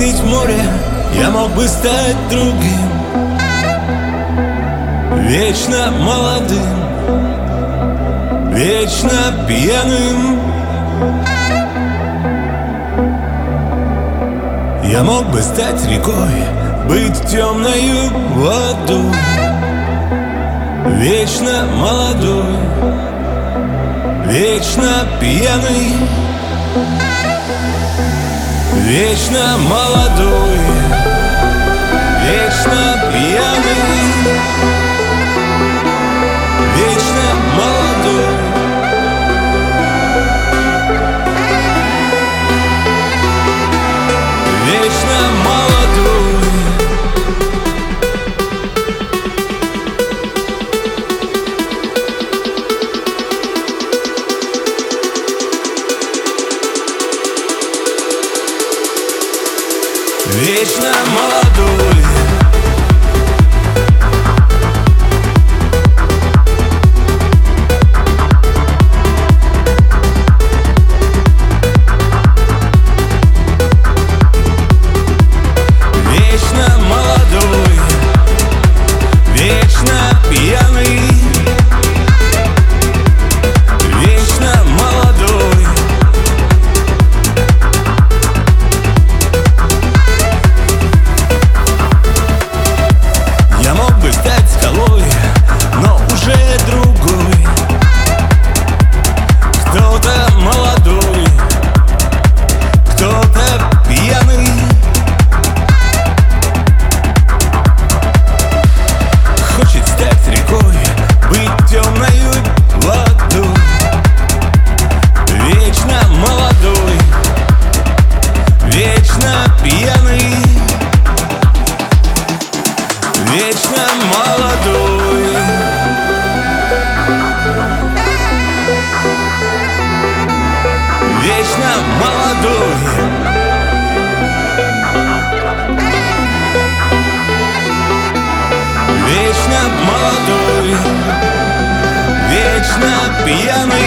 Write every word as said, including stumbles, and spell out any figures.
увидеть море, я мог бы стать другим, вечно молодым, вечно пьяным. Я мог бы стать рекой, быть темною водой, вечно молодой, вечно пьяный, вечно молодой, вечно пьяный, вечно молодой. Вечно молодой. Вечно молодой. Вечно пьяный, вечно молодой. Я мог бы стать скалой, но уже другой. Кто-то молодой, кто-то пьяный. Хочет стать рекой, быть темною водой, вечно молодой, вечно пьяный, вечно молодой. Вечно молодой. Вечно молодой, вечно пьяный.